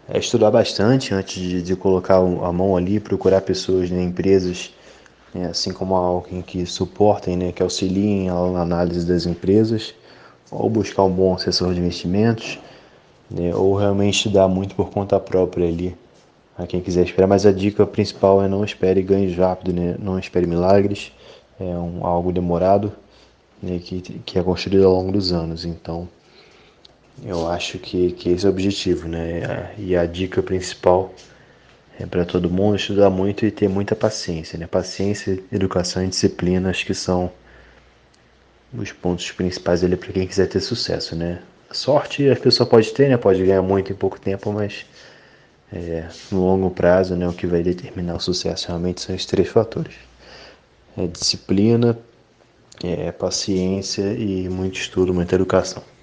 É estudar bastante antes de colocar a mão ali, procurar pessoas, né, empresas, né, assim como alguém que suportem, né, que auxiliem na análise das empresas, ou buscar um bom assessor de investimentos, né, ou realmente estudar muito por conta própria ali, a quem quiser esperar. Mas a dica principal é não espere ganhos rápidos, né, não espere milagres, algo demorado, né, que é construído ao longo dos anos. Então, eu acho que esse é o objetivo, né? E a dica principal é para todo mundo estudar muito e ter muita paciência, né? Paciência, educação e disciplina, acho que são os pontos principais ali para quem quiser ter sucesso, né? A sorte a pessoa pode ter, né? Pode ganhar muito em pouco tempo, mas no longo prazo, né? O que vai determinar o sucesso realmente são esses três fatores: disciplina, paciência e muito estudo, muita educação.